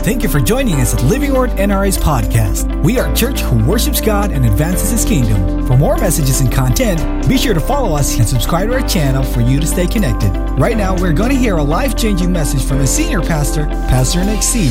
Thank you for joining us at Living Word NRI's podcast. We are a church who worships God and advances His kingdom. For more messages and content, be sure to follow us and subscribe to our channel for you to stay connected. Right now, we're going to hear a life-changing message from a senior pastor, Pastor Nick C.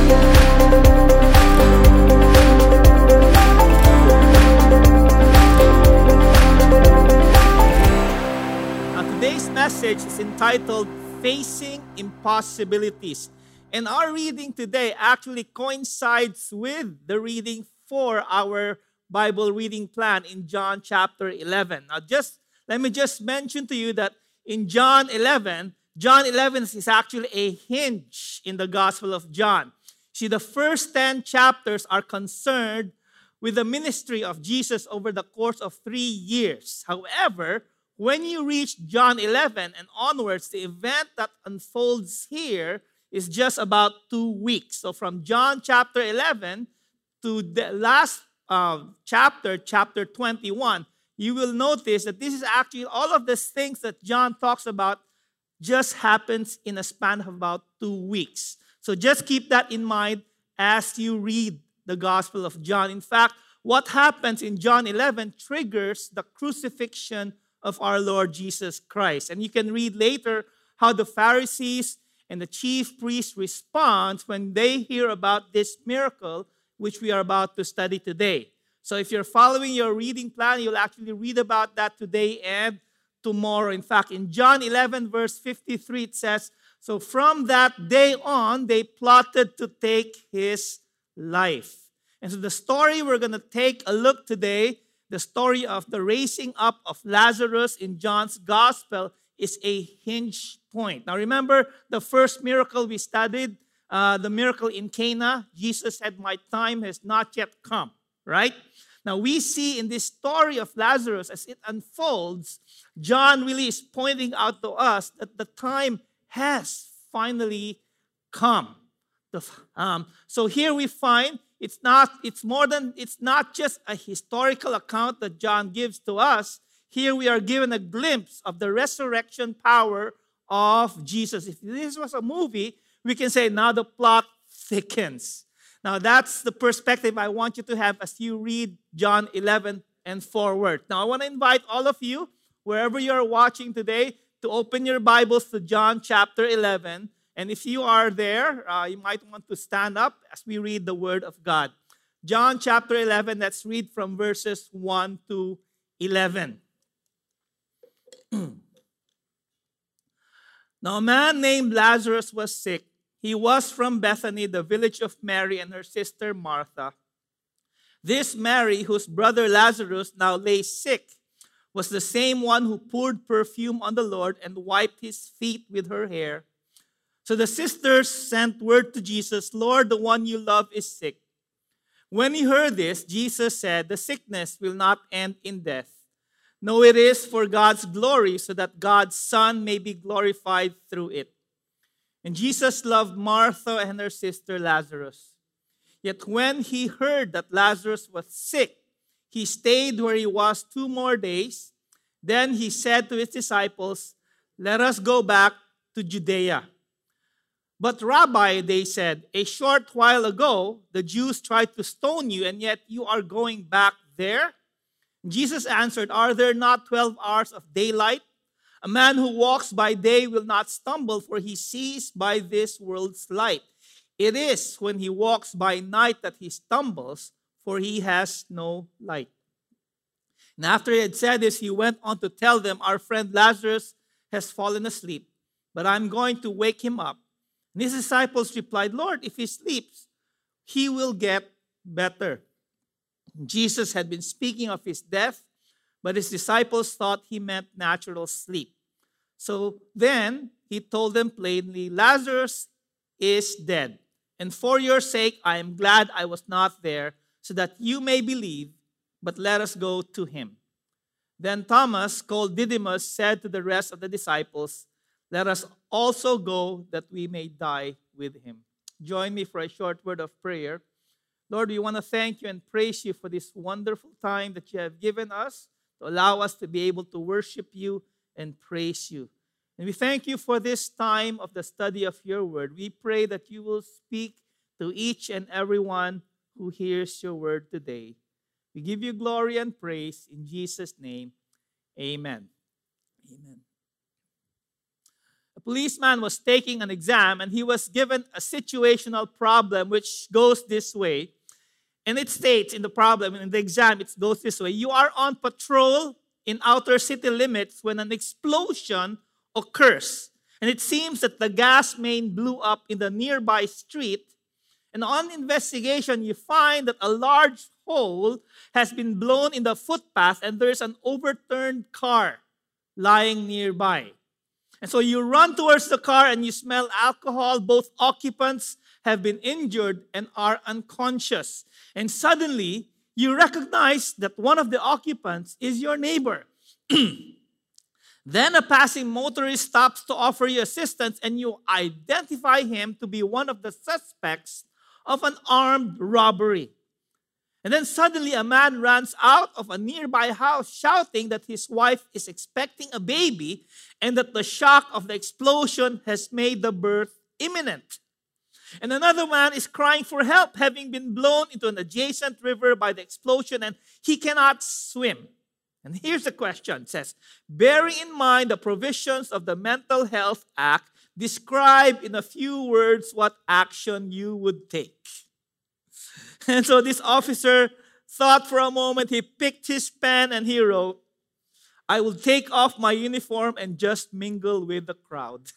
Today's message is entitled Facing Impossibilities. And our reading today actually coincides with the reading for our Bible reading plan in John chapter 11. Now, let me mention to you that in John 11 is actually a hinge in the Gospel of John. See, the first 10 chapters are concerned with the ministry of Jesus over the course of 3 years. However, when you reach John 11 and onwards, the event that unfolds here is just about 2 weeks. So from John chapter 11 to the last chapter 21, you will notice that this is actually all of these things that John talks about just happens in a span of about 2 weeks. So just keep that in mind as you read the Gospel of John. In fact, what happens in John 11 triggers the crucifixion of our Lord Jesus Christ. And you can read later how the Pharisees and the chief priests respond when they hear about this miracle, which we are about to study today. So if you're following your reading plan, you'll actually read about that today and tomorrow. In fact, in John 11, verse 53, it says, "So from that day on, they plotted to take his life." And so the story we're going to take a look today, the story of the raising up of Lazarus in John's gospel, is a hinge point. Now remember the first miracle we studied, the miracle in Cana. Jesus said, "My time has not yet come," right? Now we see in this story of Lazarus, as it unfolds, John really is pointing out to us that the time has finally come. So here we find it's not just a historical account that John gives to us. Here we are given a glimpse of the resurrection power of Jesus. If this was a movie, we can say now the plot thickens. Now that's the perspective I want you to have as you read John 11 and forward. Now I want to invite all of you, wherever you're watching today, to open your Bibles to John chapter 11. And if you are there, you might want to stand up as we read the Word of God. John chapter 11, let's read from verses 1 to 11. Now a man named Lazarus was sick. He was from Bethany, the village of Mary and her sister Martha. This Mary, whose brother Lazarus now lay sick, was the same one who poured perfume on the Lord and wiped his feet with her hair. So the sisters sent word to Jesus, "Lord, the one you love is sick." When he heard this, Jesus said, "The sickness will not end in death. No, it is for God's glory, so that God's Son may be glorified through it." And Jesus loved Martha and her sister Lazarus. Yet when he heard that Lazarus was sick, he stayed where he was 2 more days. Then he said to his disciples, "Let us go back to Judea." "But Rabbi," they said, "a short while ago, the Jews tried to stone you, and yet you are going back there?" Jesus answered, "Are there not 12 hours of daylight? A man who walks by day will not stumble, for he sees by this world's light. It is when he walks by night that he stumbles, for he has no light." And after he had said this, he went on to tell them, "Our friend Lazarus has fallen asleep, but I'm going to wake him up." And his disciples replied, "Lord, if he sleeps, he will get better." Jesus had been speaking of his death, but his disciples thought he meant natural sleep. So then he told them plainly, "Lazarus is dead, and for your sake I am glad I was not there, so that you may believe, but let us go to him." Then Thomas, called Didymus, said to the rest of the disciples, "Let us also go, that we may die with him." Join me for a short word of prayer. Lord, we want to thank you and praise you for this wonderful time that you have given us to allow us to be able to worship you and praise you. And we thank you for this time of the study of your word. We pray that you will speak to each and everyone who hears your word today. We give you glory and praise in Jesus' name. Amen. Amen. A policeman was taking an exam and he was given a situational problem which goes this way. And it states in the problem, in the exam, it goes this way. You are on patrol in outer city limits when an explosion occurs. And it seems that the gas main blew up in the nearby street. And on investigation, you find that a large hole has been blown in the footpath and there's an overturned car lying nearby. And so you run towards the car and you smell alcohol. Both occupants have been injured and are unconscious. And suddenly, you recognize that one of the occupants is your neighbor. Then a passing motorist stops to offer you assistance and you identify him to be one of the suspects of an armed robbery. And then suddenly a man runs out of a nearby house shouting that his wife is expecting a baby and that the shock of the explosion has made the birth imminent. And another man is crying for help, having been blown into an adjacent river by the explosion, and he cannot swim. And here's the question. It says, bearing in mind the provisions of the Mental Health Act, describe in a few words what action you would take. And so this officer thought for a moment, he picked his pen and he wrote, I will take off my uniform and just mingle with the crowd.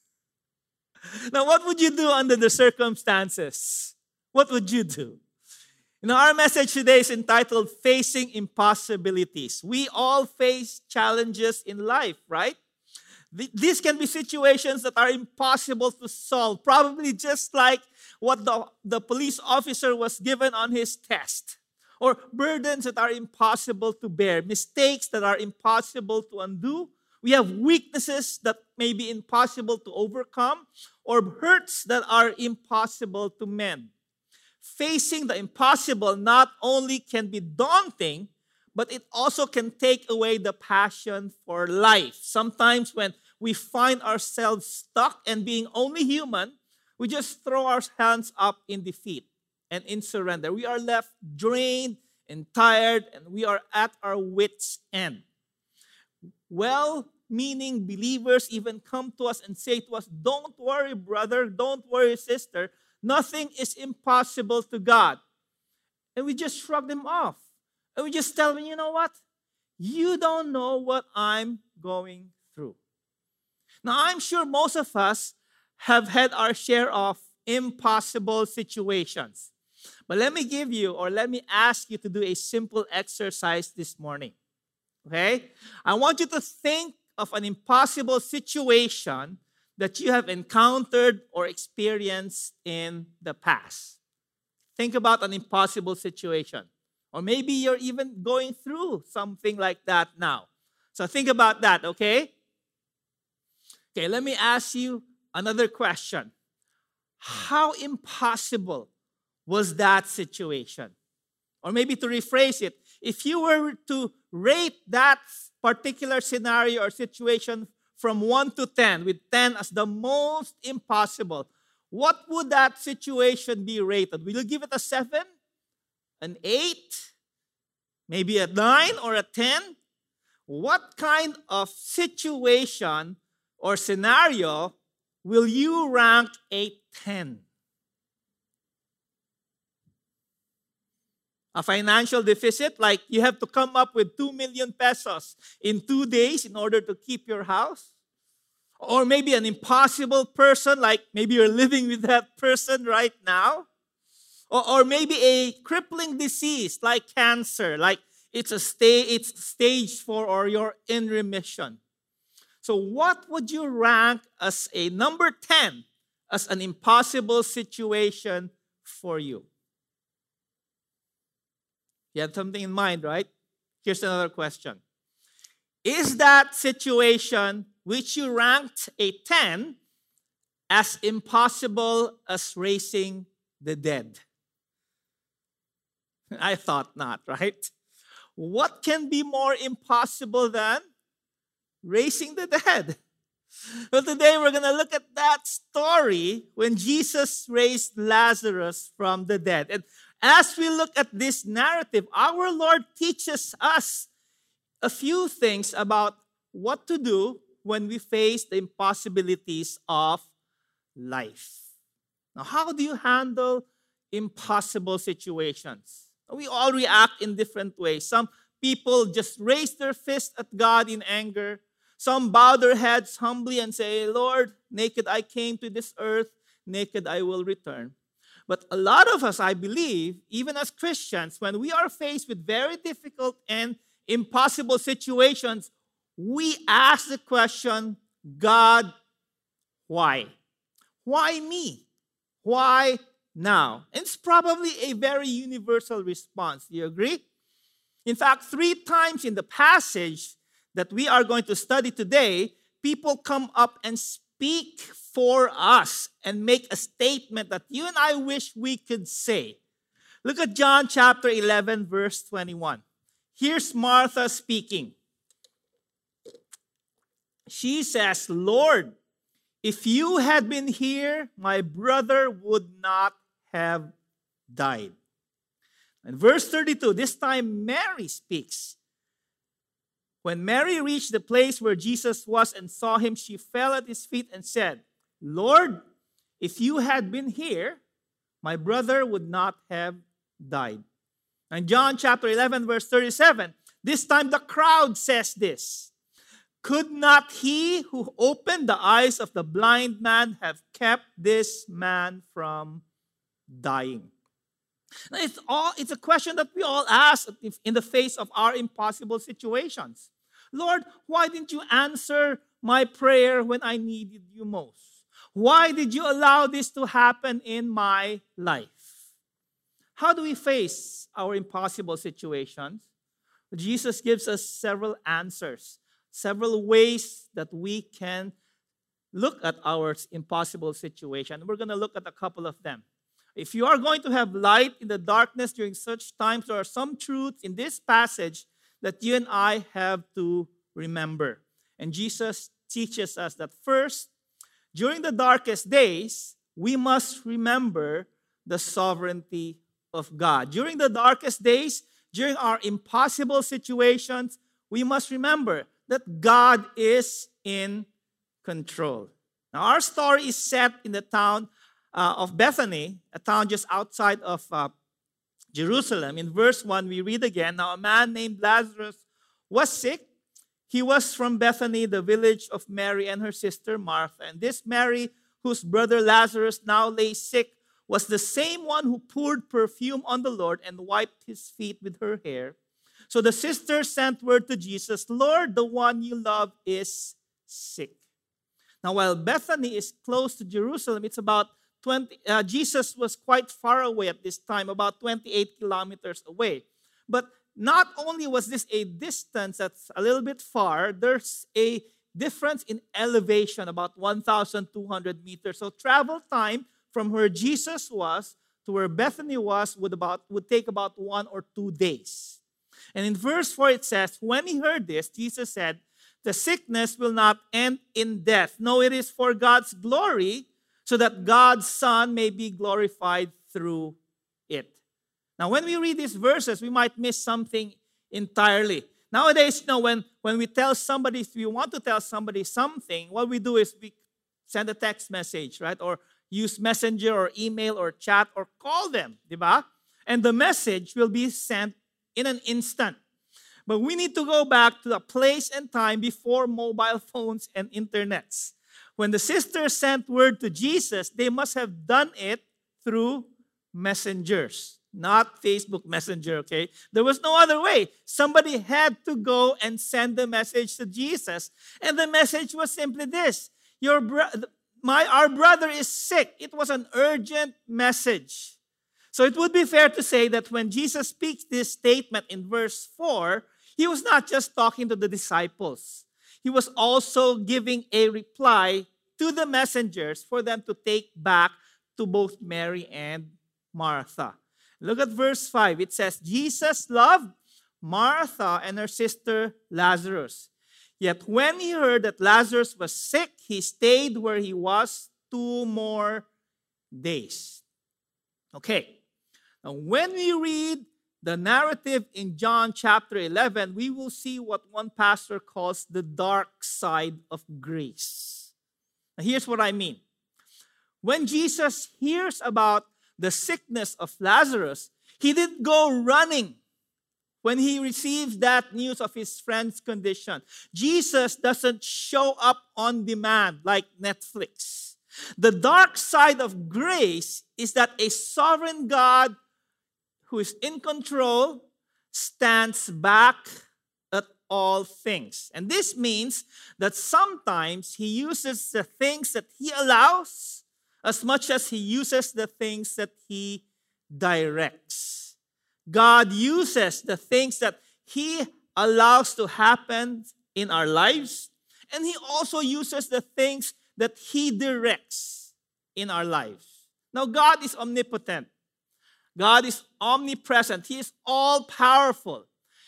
Now, what would you do under the circumstances? What would you do? Our message today is entitled Facing Impossibilities. We all face challenges in life, right? These can be situations that are impossible to solve, probably just like what the police officer was given on his test, or burdens that are impossible to bear, mistakes that are impossible to undo. We have weaknesses that may be impossible to overcome, or hurts that are impossible to mend. Facing the impossible not only can be daunting, but it also can take away the passion for life. Sometimes when we find ourselves stuck and being only human, we just throw our hands up in defeat and in surrender. We are left drained and tired, and we are at our wits' end. Well-meaning believers even come to us and say to us, don't worry, brother, don't worry, sister. Nothing is impossible to God. And we just shrug them off. And we just tell them, you know what? You don't know what I'm going through. Now, I'm sure most of us have had our share of impossible situations. But let me ask you to do a simple exercise this morning. Okay? I want you to think of an impossible situation that you have encountered or experienced in the past. Think about an impossible situation. Or maybe you're even going through something like that now. So think about that, okay? Okay, let me ask you another question. How impossible was that situation? Or maybe to rephrase it, if you were to rate that particular scenario or situation from 1 to 10, with 10 as the most impossible, what would that situation be rated? Will you give it a 7, an 8, maybe a 9 or a 10? What kind of situation or scenario will you rank a 10? A financial deficit, like you have to come up with 2 million pesos in 2 days in order to keep your house? Or maybe an impossible person, like maybe you're living with that person right now? Or maybe a crippling disease like cancer, like it's stage 4 or you're in remission. So what would you rank as a number 10 as an impossible situation for you? You had something in mind, right? Here's another question. Is that situation which you ranked a 10 as impossible as raising the dead? I thought not, right? What can be more impossible than raising the dead? Well, today we're going to look at that story when Jesus raised Lazarus from the dead. And as we look at this narrative, our Lord teaches us a few things about what to do when we face the impossibilities of life. Now, how do you handle impossible situations? We all react in different ways. Some people just raise their fist at God in anger. Some bow their heads humbly and say, Lord, naked I came to this earth, naked I will return. But a lot of us, I believe, even as Christians, when we are faced with very difficult and impossible situations, we ask the question, God, why? Why me? Why now? And it's probably a very universal response. Do you agree? In fact, 3 times in the passage that we are going to study today, people come up and speak for us and make a statement that you and I wish we could say. Look at John chapter 11, verse 21. Here's Martha speaking. She says, Lord, if you had been here, my brother would not have died. And verse 32, this time Mary speaks. When Mary reached the place where Jesus was and saw him, she fell at his feet and said, Lord, if you had been here, my brother would not have died. And John chapter 11, verse 37, this time the crowd says this, could not he who opened the eyes of the blind man have kept this man from dying? Now, it's a question that we all ask in the face of our impossible situations. Lord, why didn't you answer my prayer when I needed you most? Why did you allow this to happen in my life? How do we face our impossible situations? Jesus gives us several answers, several ways that we can look at our impossible situation. We're going to look at a couple of them. If you are going to have light in the darkness during such times, there are some truths in this passage that you and I have to remember. And Jesus teaches us that first, during the darkest days, we must remember the sovereignty of God. During the darkest days, during our impossible situations, we must remember that God is in control. Now, our story is set in the town of Bethany, a town just outside of Jerusalem. In verse 1, we read again, now a man named Lazarus was sick. He was from Bethany, the village of Mary and her sister Martha. And this Mary, whose brother Lazarus now lay sick, was the same one who poured perfume on the Lord and wiped his feet with her hair. So the sisters sent word to Jesus, Lord, the one you love is sick. Now, while Bethany is close to Jerusalem, it's about Jesus was quite far away at this time, about 28 kilometers away. But not only was this a distance that's a little bit far, there's a difference in elevation, about 1,200 meters. So travel time from where Jesus was to where Bethany was would take about 1 or 2 days. And in verse 4 it says, when he heard this, Jesus said, the sickness will not end in death. No, it is for God's glory, so that God's Son may be glorified through it. Now, when we read these verses, we might miss something entirely. Nowadays, when we tell somebody, if we want to tell somebody something, what we do is we send a text message, right? Or use messenger or email or chat or call them, diba? And the message will be sent in an instant. But we need to go back to a place and time before mobile phones and internets. When the sisters sent word to Jesus, they must have done it through messengers, not Facebook Messenger, okay? There was no other way. Somebody had to go and send the message to Jesus. And the message was simply this, our brother is sick. It was an urgent message. So it would be fair to say that when Jesus speaks this statement in verse 4, he was not just talking to the disciples. He was also giving a reply to the messengers for them to take back to both Mary and Martha. Look at verse 5. It says, Jesus loved Martha and her sister Lazarus. Yet when he heard that Lazarus was sick, he stayed where he was 2 more days. Okay. Now, when we read the narrative in John chapter 11, we will see what one pastor calls the dark side of grace. Now, here's what I mean. When Jesus hears about the sickness of Lazarus, he didn't go running when he receives that news of his friend's condition. Jesus doesn't show up on demand like Netflix. The dark side of grace is that a sovereign God who is in control stands back at all things. And this means that sometimes he uses the things that he allows as much as he uses the things that he directs. God uses the things that he allows to happen in our lives, and he also uses the things that he directs in our lives. Now, God is omnipotent. God is omnipresent. He is all-powerful.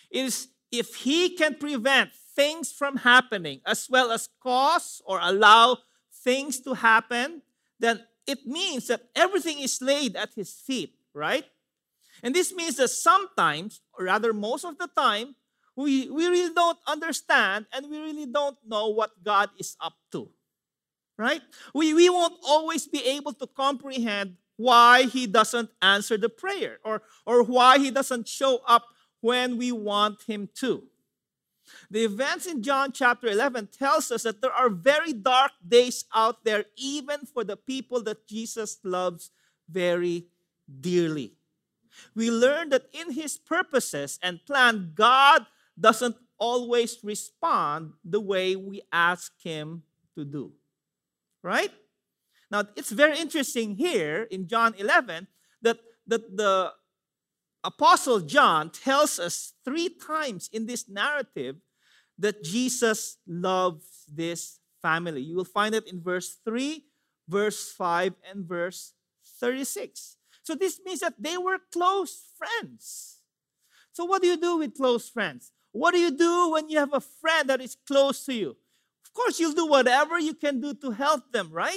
If he can prevent things from happening as well as cause or allow things to happen, then it means that everything is laid at his feet, right? And this means that sometimes, or rather most of the time, we really don't understand and we really don't know what God is up to, right? We won't always be able to comprehend why he doesn't answer the prayer or why he doesn't show up when we want him to. The events in John chapter 11 tells us that there are very dark days out there even for the people that Jesus loves very dearly. We learn that in his purposes and plan, God doesn't always respond the way we ask him to do. Right? Now, it's very interesting here in John 11 that the Apostle John tells us 3 times in this narrative that Jesus loves this family. You will find it in verse 3, verse 5, and verse 36. So this means that they were close friends. So what do you do with close friends? What do you do when you have a friend that is close to you? Of course, you'll do whatever you can do to help them, right?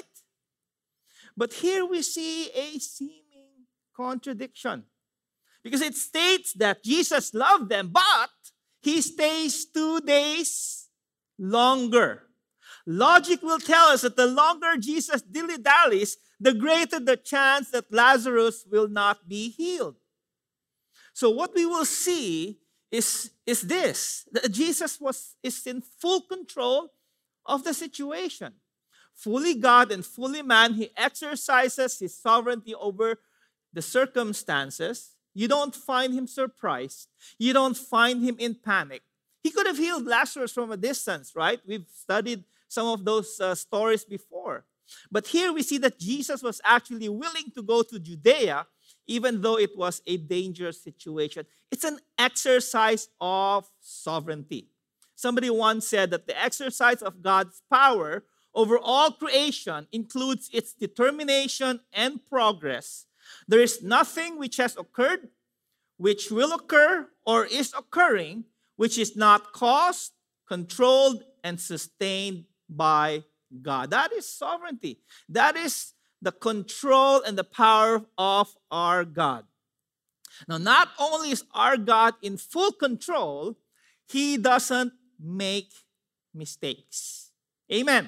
But here we see a seeming contradiction. Because it states that Jesus loved them, but he stays 2 days longer. Logic will tell us that the longer Jesus dilly-dallies, the greater the chance that Lazarus will not be healed. So what we will see is this, that Jesus is in full control of the situation. Fully God and fully man, he exercises his sovereignty over the circumstances. You don't find him surprised. You don't find him in panic. He could have healed Lazarus from a distance, right? We've studied some of those stories before. But here we see that Jesus was actually willing to go to Judea, even though it was a dangerous situation. It's an exercise of sovereignty. Somebody once said that the exercise of God's power over all creation includes its determination and progress. There is nothing which has occurred, which will occur, or is occurring, which is not caused, controlled, and sustained by God. That is sovereignty. That is the control and the power of our God. Now, not only is our God in full control, he doesn't make mistakes. Amen.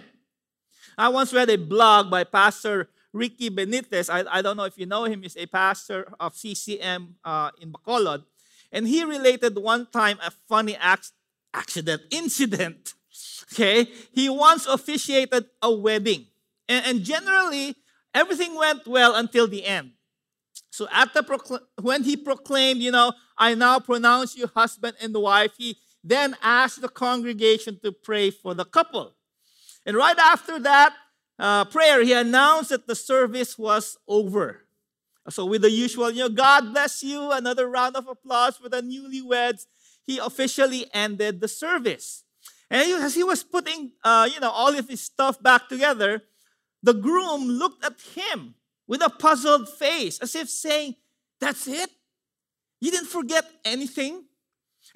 I once read a blog by Pastor Ricky Benitez. I don't know if you know him. He's a pastor of CCM in Bacolod. And he related one time a funny incident. Okay? He once officiated a wedding. And generally, everything went well until the end. So when he proclaimed, I now pronounce you husband and wife, he then asked the congregation to pray for the couple. And right after that prayer, he announced that the service was over. So with the usual, God bless you, another round of applause for the newlyweds, he officially ended the service. And as he was putting, all of his stuff back together, the groom looked at him with a puzzled face, as if saying, "That's it? You didn't forget anything?"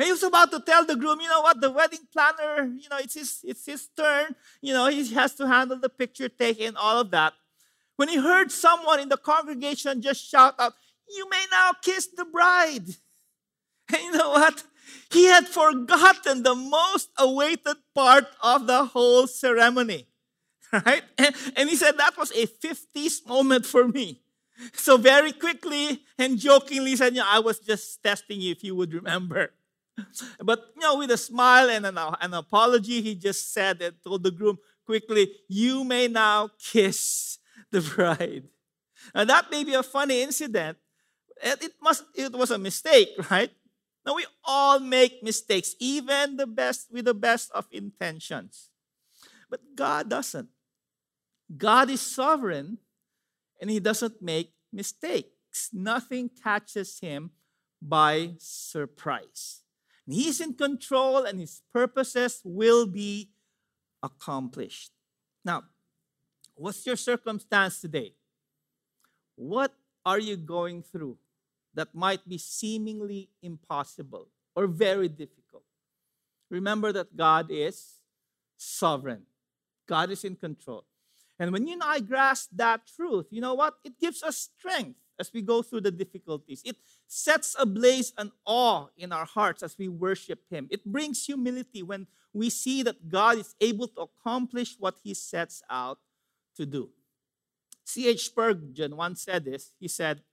And he was about to tell the groom, you know what, the wedding planner, it's his turn. He has to handle the picture taking and all of that. When he heard someone in the congregation just shout out, "You may now kiss the bride." And you know what? He had forgotten the most awaited part of the whole ceremony. Right? And he said that was a 50s moment for me. So very quickly and jokingly said, I was just testing you if you would remember. But, with a smile and an apology, he just said and told the groom quickly, "You may now kiss the bride." Now that may be a funny incident. It was a mistake, right? Now we all make mistakes, even with the best of intentions. But God doesn't. God is sovereign, and He doesn't make mistakes. Nothing catches Him by surprise. And He's in control, and His purposes will be accomplished. Now, what's your circumstance today? What are you going through that might be seemingly impossible or very difficult? Remember that God is sovereign. God is in control. And when you and I grasp that truth, you know what? It gives us strength as we go through the difficulties. It sets ablaze an awe in our hearts as we worship Him. It brings humility when we see that God is able to accomplish what He sets out to do. C.H. Spurgeon once said this. He said,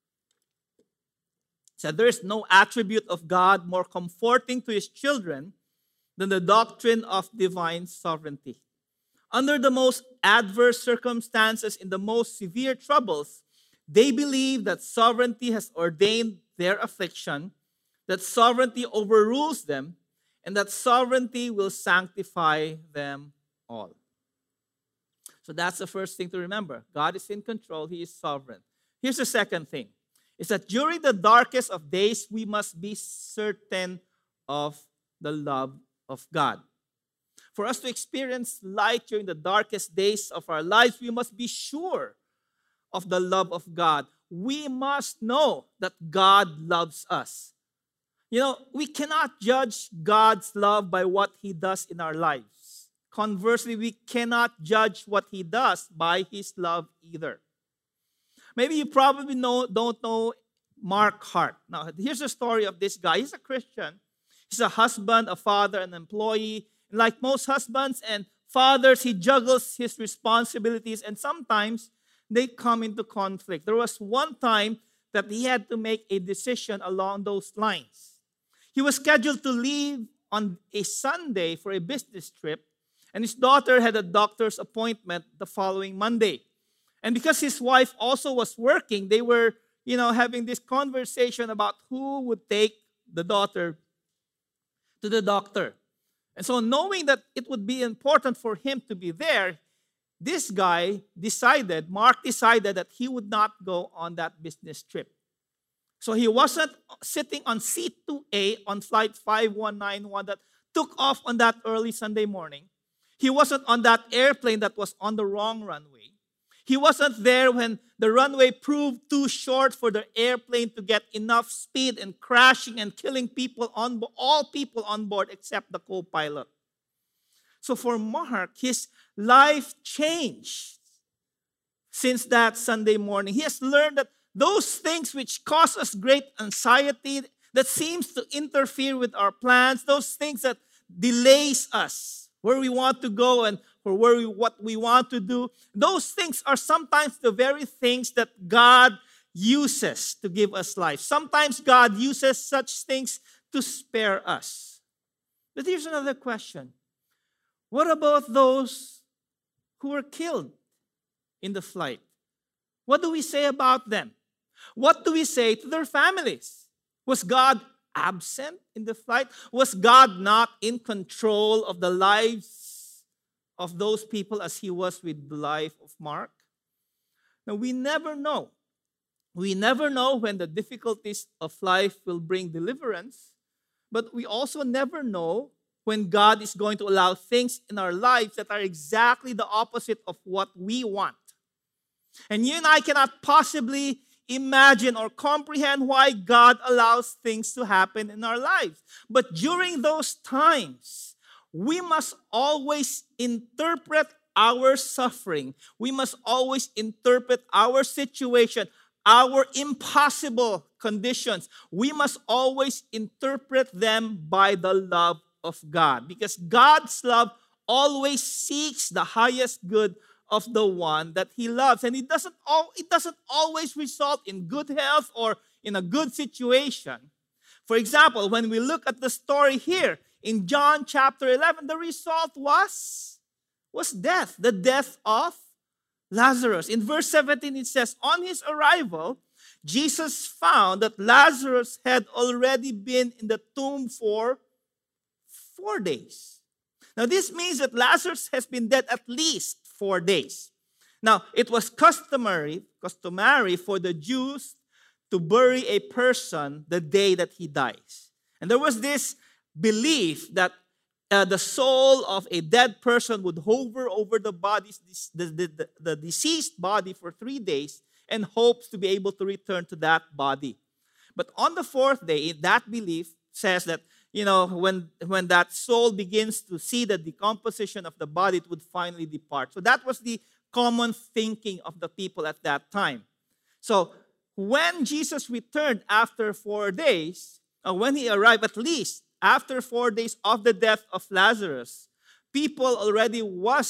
"There is no attribute of God more comforting to His children than the doctrine of divine sovereignty. Under the most adverse circumstances, in the most severe troubles, they believe that sovereignty has ordained their affliction, that sovereignty overrules them, and that sovereignty will sanctify them all." So that's the first thing to remember. God is in control. He is sovereign. Here's the second thing. Is that during the darkest of days, we must be certain of the love of God. For us to experience light during the darkest days of our lives, we must be sure of the love of God. We must know that God loves us. We cannot judge God's love by what He does in our lives. Conversely, we cannot judge what He does by His love either. Maybe you probably don't know Mark Hart. Now, here's the story of this guy. He's a Christian. He's a husband, a father, an employee. And like most husbands and fathers, he juggles his responsibilities, and sometimes they come into conflict. There was one time that he had to make a decision along those lines. He was scheduled to leave on a Sunday for a business trip, and his daughter had a doctor's appointment the following Monday. And because his wife also was working, they were, having this conversation about who would take the daughter to the doctor. And so knowing that it would be important for him to be there, Mark decided that he would not go on that business trip. So he wasn't sitting on seat 2A on flight 5191 that took off on that early Sunday morning. He wasn't on that airplane that was on the wrong runway. He wasn't there when the runway proved too short for the airplane to get enough speed and crashing and killing all people on board except the co-pilot. So for Mark, his life changed since that Sunday morning. He has learned that those things which cause us great anxiety, that seems to interfere with our plans, those things that delays us where we want to go and for what we want to do, those things are sometimes the very things that God uses to give us life. Sometimes God uses such things to spare us. But here's another question. What about those who were killed in the flight? What do we say about them? What do we say to their families? Was God absent in the flight? Was God not in control of the lives of those people as He was with the life of Mark? Now, we never know. We never know when the difficulties of life will bring deliverance, but we also never know when God is going to allow things in our lives that are exactly the opposite of what we want. And you and I cannot possibly imagine or comprehend why God allows things to happen in our lives. But during those times, we must always interpret our suffering. We must always interpret our situation, our impossible conditions. We must always interpret them by the love of God, because God's love always seeks the highest good of the one that he loves. And it doesn't always result in good health or in a good situation. For example, when we look at the story here in John chapter 11, the result was death, the death of Lazarus. In verse 17, it says, on his arrival, Jesus found that Lazarus had already been in the tomb for 4 days. Now, this means that Lazarus has been dead at least 4 days. Now, it was customary for the Jews to bury a person the day that he dies. And there was this belief that the soul of a dead person would hover over the deceased body for 3 days and hopes to be able to return to that body. But on the 4th day, that belief says that, when that soul begins to see the decomposition of the body, it would finally depart. So that was the common thinking of the people at that time. So when Jesus returned after 4 days, when he arrived at least after 4 days of the death of Lazarus, people already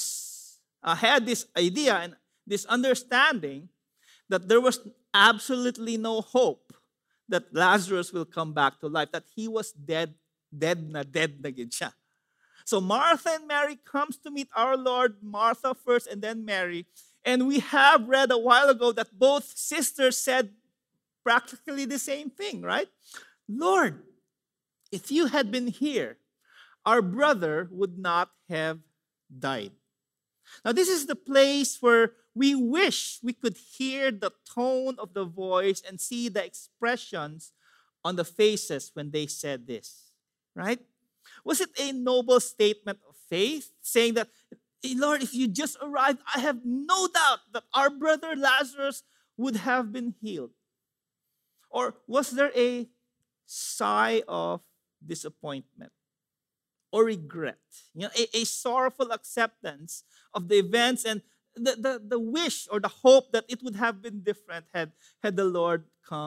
had this idea and this understanding that there was absolutely no hope that Lazarus will come back to life, that he was dead na gid siya. So Martha and Mary comes to meet our Lord, Martha first and then Mary. And we have read a while ago that both sisters said practically the same thing, right? Lord, if you had been here, our brother would not have died. Now, this is the place where we wish we could hear the tone of the voice and see the expressions on the faces when they said this, right? Was it a noble statement of faith, saying that, Lord, if you just arrived, I have no doubt that our brother Lazarus would have been healed? Or was there a sigh of disappointment or regret, a sorrowful acceptance of the events and the wish or the hope that it would have been different had the Lord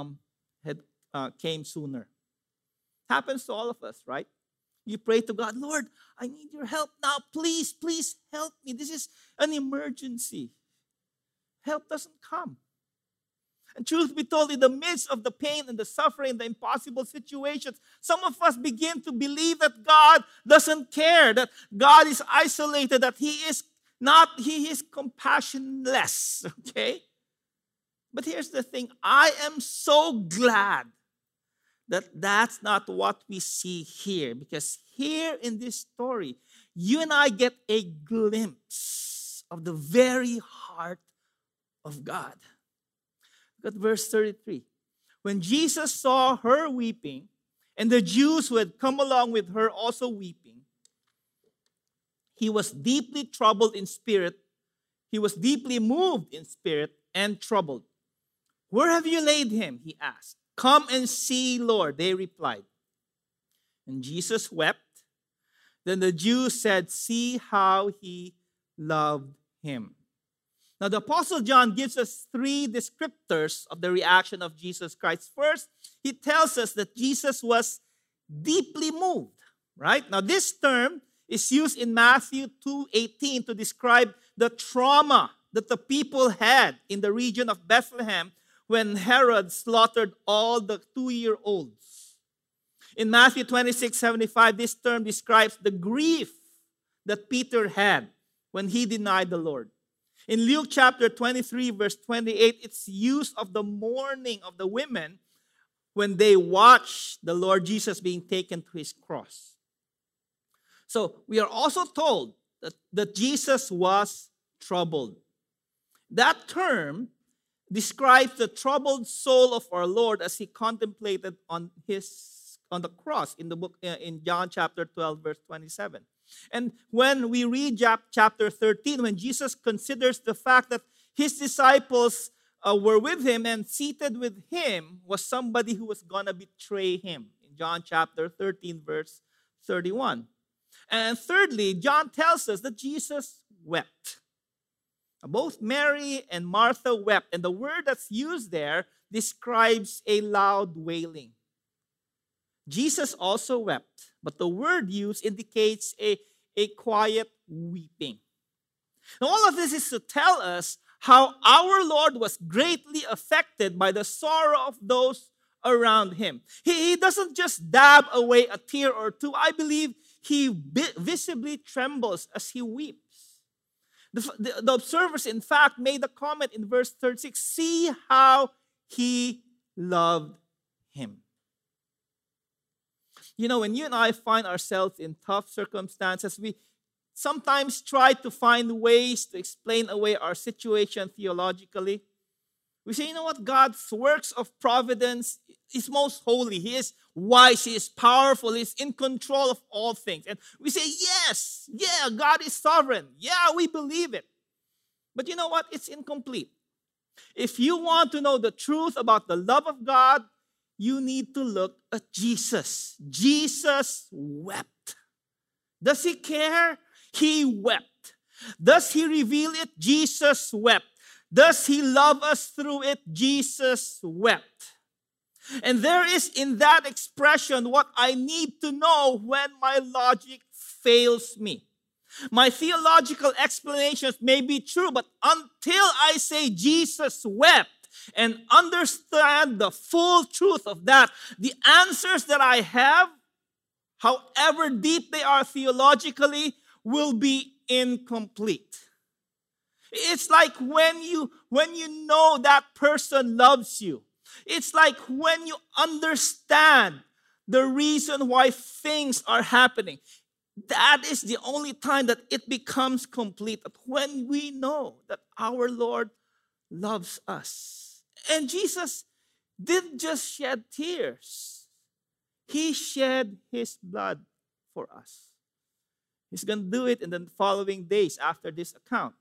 came sooner? Happens to all of us, right? You pray to God, Lord, I need your help now. Please help me. This is an emergency. Help doesn't come. And truth be told, in the midst of the pain and the suffering, the impossible situations, some of us begin to believe that God doesn't care, that God is isolated, that He is compassionless, okay? But here's the thing, I am so glad that that's not what we see here, because here in this story, you and I get a glimpse of the very heart of God. Look at verse 33. When Jesus saw her weeping, and the Jews who had come along with her also weeping, he was deeply troubled in spirit. He was deeply moved in spirit and troubled. Where have you laid him? He asked. Come and see, Lord, they replied. And Jesus wept. Then the Jews said, see how he loved him. Now, the Apostle John gives us 3 descriptors of the reaction of Jesus Christ. First, he tells us that Jesus was deeply moved, right? Now, this term is used in Matthew 2:18 to describe the trauma that the people had in the region of Bethlehem when Herod slaughtered all the 2-year-olds. In Matthew 26:75, this term describes the grief that Peter had when he denied the Lord. In Luke chapter 23, verse 28, it's use of the mourning of the women when they watch the Lord Jesus being taken to his cross. So we are also told that Jesus was troubled. That term describes the troubled soul of our Lord as he contemplated on the cross in John chapter 12, verse 27. And when we read chapter 13, when Jesus considers the fact that his disciples were with him, and seated with him was somebody who was going to betray him. In John chapter 13, verse 31. And thirdly, John tells us that Jesus wept. Both Mary and Martha wept. And the word that's used there describes a loud wailing. Jesus also wept, but the word used indicates a quiet weeping. Now, all of this is to tell us how our Lord was greatly affected by the sorrow of those around him. He doesn't just dab away a tear or two. I believe he visibly trembles as he weeps. The observers, in fact, made a comment in verse 36, see how he loved him. You know, when you and I find ourselves in tough circumstances, we sometimes try to find ways to explain away our situation theologically. We say, you know what? God's works of providence is most holy. He is wise. He is powerful. He is in control of all things. And we say, yes, yeah, God is sovereign. Yeah, we believe it. But you know what? It's incomplete. If you want to know the truth about the love of God, you need to look at Jesus. Jesus wept. Does he care? He wept. Does he reveal it? Jesus wept. Does he love us through it? Jesus wept. And there is in that expression what I need to know when my logic fails me. My theological explanations may be true, but until I say Jesus wept and understand the full truth of that, the answers that I have, however deep they are theologically, will be incomplete. It's like when you know that person loves you. It's like when you understand the reason why things are happening. That is the only time that it becomes complete. When we know that our Lord loves us. And Jesus didn't just shed tears. He shed his blood for us. He's going to do it in the following days after this account.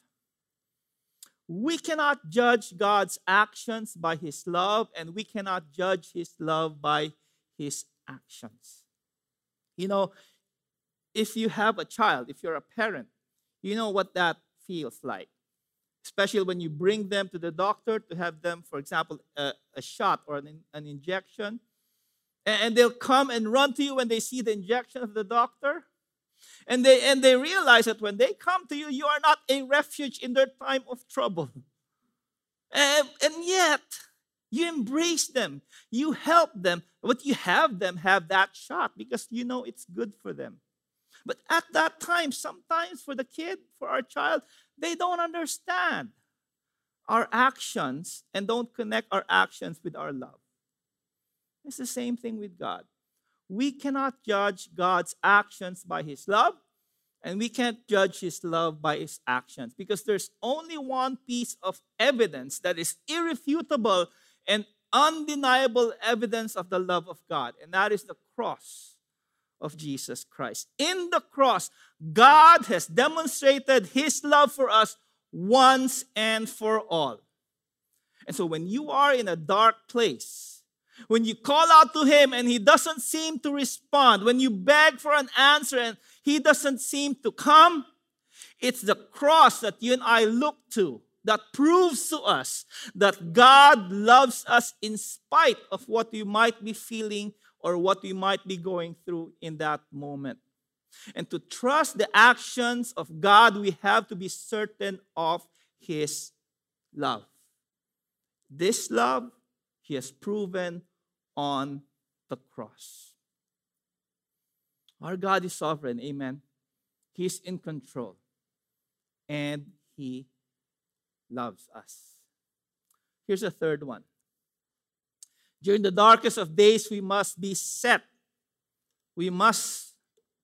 We cannot judge God's actions by his love, and we cannot judge his love by his actions. You know, if you have a child, if you're a parent, you know what that feels like. Especially when you bring them to the doctor to have them, for example, a shot or an injection. And they'll come and run to you when they see the injection of the doctor. And they realize that when they come to you, you are not a refuge in their time of trouble. And yet, you embrace them. You help them. But you have them have that shot because you know it's good for them. But at that time, sometimes for the kid, for our child, they don't understand our actions and don't connect our actions with our love. It's the same thing with God. We cannot judge God's actions by his love, and we can't judge his love by his actions because there's only one piece of evidence that is irrefutable and undeniable evidence of the love of God, and that is the cross of Jesus Christ. In the cross, God has demonstrated his love for us once and for all. And so when you are in a dark place, when you call out to him and he doesn't seem to respond, when you beg for an answer and he doesn't seem to come, it's the cross that you and I look to that proves to us that God loves us in spite of what we might be feeling or what we might be going through in that moment. And to trust the actions of God, we have to be certain of his love. This love he has proven on the cross. Our God is sovereign, amen. He's in control. And he loves us. Here's a third one. During the darkest of days, we must be set. We must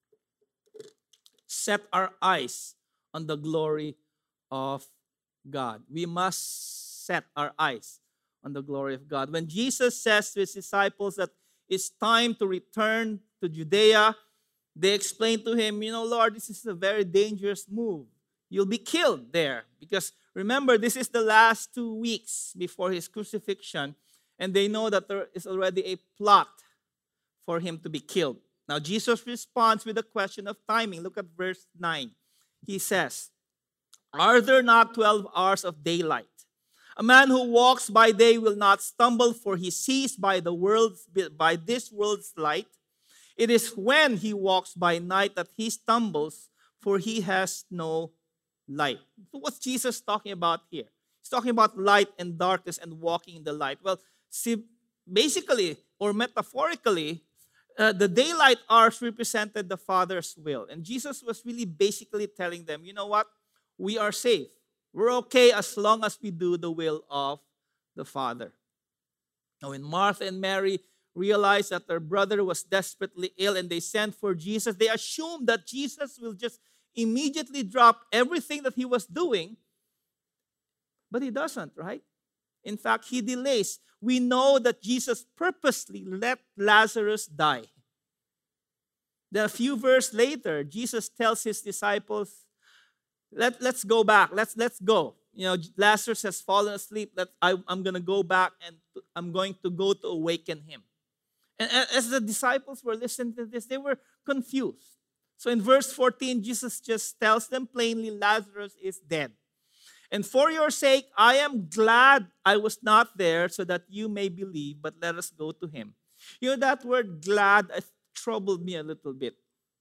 set our eyes on the glory of God. We must set our eyes on the glory of God. When Jesus says to his disciples that it's time to return to Judea, they explain to him, Lord, this is a very dangerous move. You'll be killed there. Because Remember, this is the last 2 weeks before his crucifixion, and they know that there is already a plot for him to be killed. Now, Jesus responds with a question of timing. Look at verse 9. He says, "Are there not 12 hours of daylight? A man who walks by day will not stumble, for he sees by this world's light. It is when he walks by night that he stumbles, for he has no light." So what's Jesus talking about here? He's talking about light and darkness and walking in the light. Well, see, basically or metaphorically, the daylight hours represented the Father's will. And Jesus was really basically telling them, you know what? We are safe. We're okay as long as we do the will of the Father. Now, when Martha and Mary realized that their brother was desperately ill and they sent for Jesus, they assumed that Jesus will just immediately drop everything that he was doing. But he doesn't, right? In fact, he delays. We know that Jesus purposely let Lazarus die. Then a few verses later, Jesus tells his disciples, let's go back. Let's go. Lazarus has fallen asleep. I'm going to go back and I'm going to go to awaken him. And as the disciples were listening to this, they were confused. So in verse 14, Jesus just tells them plainly, Lazarus is dead. And for your sake, I am glad I was not there so that you may believe, but let us go to him. That word glad troubled me a little bit.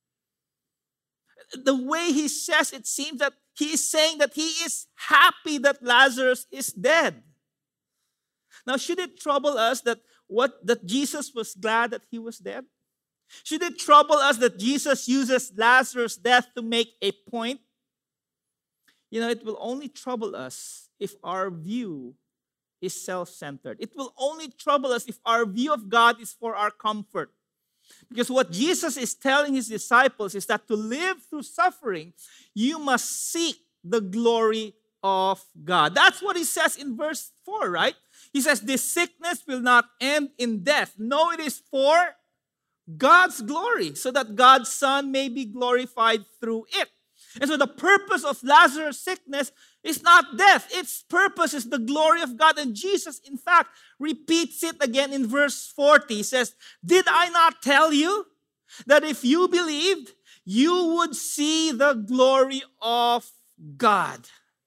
The way he says, it seems that he is saying that he is happy that Lazarus is dead. Now, should it trouble us that Jesus was glad that he was dead? Should it trouble us that Jesus uses Lazarus' death to make a point? It will only trouble us if our view is self-centered. It will only trouble us if our view of God is for our comfort. Because what Jesus is telling his disciples is that to live through suffering, you must seek the glory of God. That's what he says in verse 4, right? He says, this sickness will not end in death. No, it is for God's glory, so that God's Son may be glorified through it. And so the purpose of Lazarus' sickness is not death. Its purpose is the glory of God. And Jesus, in fact, repeats it again in verse 40. He says, did I not tell you that if you believed, you would see the glory of God?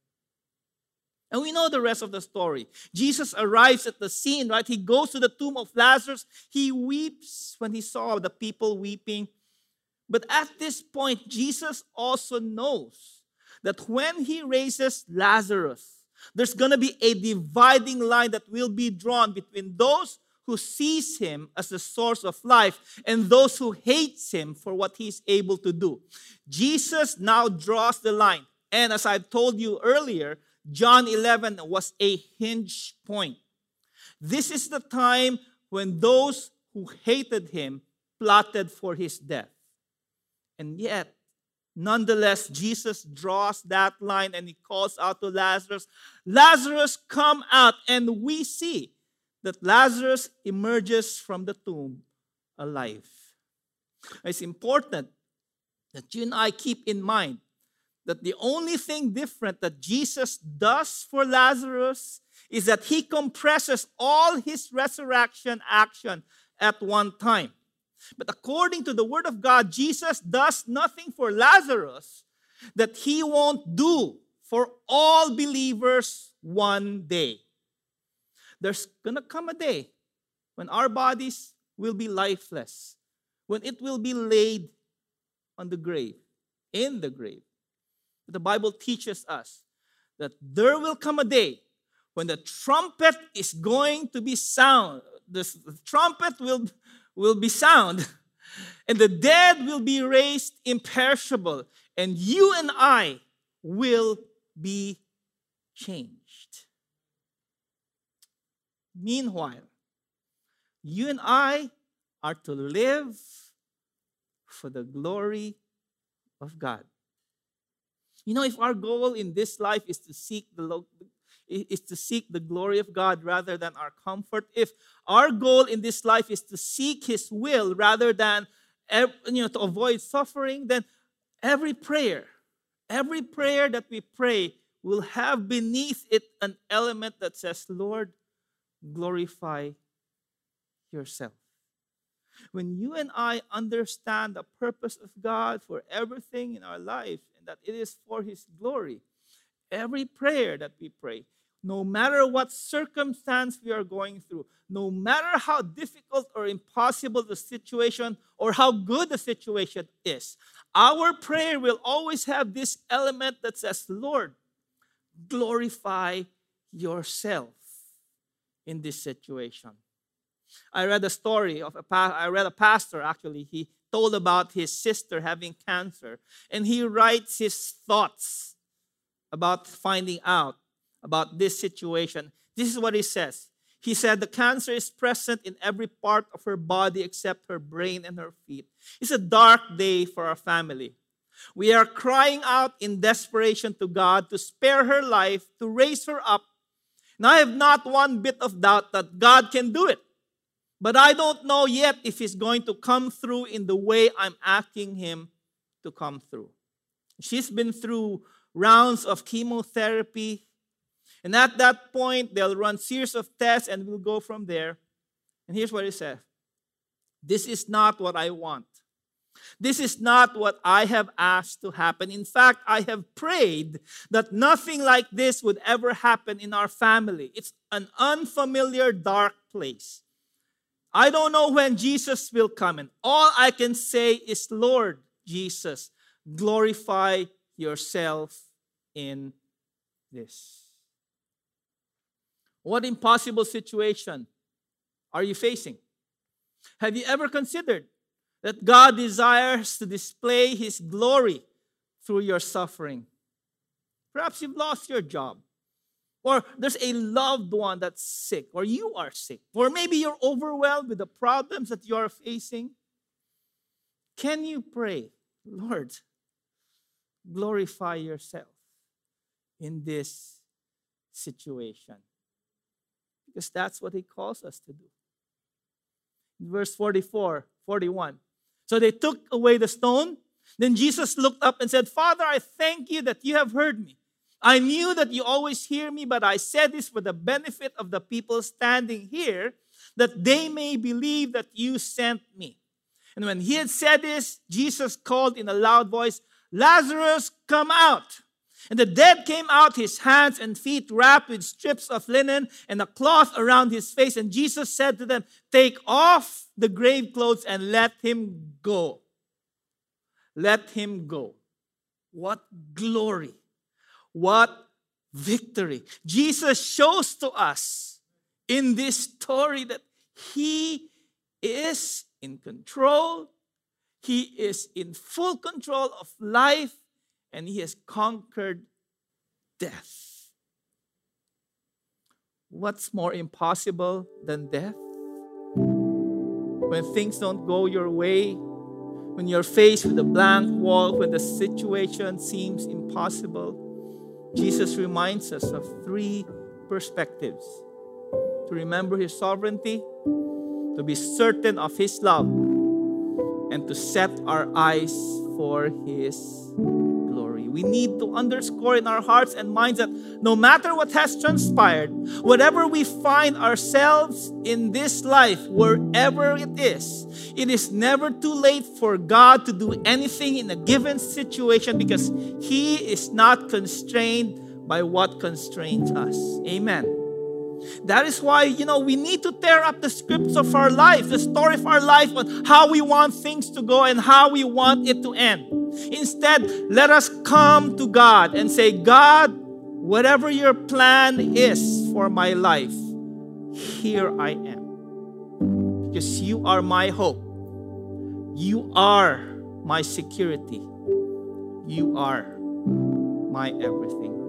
And we know the rest of the story. Jesus arrives at the scene, right? He goes to the tomb of Lazarus. He weeps when he saw the people weeping. But at this point, Jesus also knows that when he raises Lazarus, there's going to be a dividing line that will be drawn between those who sees him as the source of life and those who hates him for what he's able to do. Jesus now draws the line. And as I've told you earlier, John 11 was a hinge point. This is the time when those who hated him plotted for his death. And yet, nonetheless, Jesus draws that line and he calls out to Lazarus, Lazarus, come out. And we see that Lazarus emerges from the tomb alive. It's important that you and I keep in mind that the only thing different that Jesus does for Lazarus is that he compresses all his resurrection action at one time. But according to the Word of God, Jesus does nothing for Lazarus that he won't do for all believers one day. There's going to come a day when our bodies will be lifeless, when it will be laid on the grave, in the grave. The Bible teaches us that there will come a day when the trumpet is going to be sound. The trumpet will be sound, and the dead will be raised imperishable, and you and I will be changed. Meanwhile, you and I are to live for the glory of God. If our goal in this life is to seek the glory of God rather than our comfort, if our goal in this life is to seek His will rather than to avoid suffering, then every prayer that we pray will have beneath it an element that says, Lord, glorify yourself. When you and I understand the purpose of God for everything in our life and that it is for His glory, every prayer that we pray, no matter what circumstance we are going through, no matter how difficult or impossible the situation or how good the situation is, our prayer will always have this element that says, Lord, glorify yourself in this situation. I read a story of a pastor, actually. He told about his sister having cancer, and he writes his thoughts about finding out about this situation. This is what he says. He said, the cancer is present in every part of her body except her brain and her feet. It's a dark day for our family. We are crying out in desperation to God to spare her life, to raise her up. And I have not one bit of doubt that God can do it. But I don't know yet if He's going to come through in the way I'm asking Him to come through. She's been through rounds of chemotherapy. And at that point, they'll run series of tests and we'll go from there. And here's what he says. This is not what I want. This is not what I have asked to happen. In fact, I have prayed that nothing like this would ever happen in our family. It's an unfamiliar, dark place. I don't know when Jesus will come. And all I can say is, Lord Jesus, glorify yourself in this. What impossible situation are you facing? Have you ever considered that God desires to display His glory through your suffering? Perhaps you've lost your job. Or there's a loved one that's sick, or you are sick, or maybe you're overwhelmed with the problems that you are facing. Can you pray, Lord, glorify yourself in this situation? Because that's what He calls us to do. In verse 41. So they took away the stone. Then Jesus looked up and said, Father, I thank you that you have heard me. I knew that you always hear me, but I said this for the benefit of the people standing here, that they may believe that you sent me. And when He had said this, Jesus called in a loud voice, Lazarus, come out. And the dead came out, his hands and feet wrapped with strips of linen and a cloth around his face. And Jesus said to them, take off the grave clothes and let him go. Let him go. What glory. What victory. Jesus shows to us in this story that He is in control. He is in full control of life. And He has conquered death. What's more impossible than death? When things don't go your way, when you're faced with a blank wall, when the situation seems impossible, Jesus reminds us of three perspectives. To remember His sovereignty, to be certain of His love, and to set our eyes for His glory. We need to underscore in our hearts and minds that no matter what has transpired, whatever we find ourselves in this life, wherever it is never too late for God to do anything in a given situation because He is not constrained by what constrains us. Amen. That is why, we need to tear up the scripts of our life, the story of our life on how we want things to go and how we want it to end. Instead, let us come to God and say, God, whatever your plan is for my life, here I am. Because you are my hope. You are my security. You are my everything.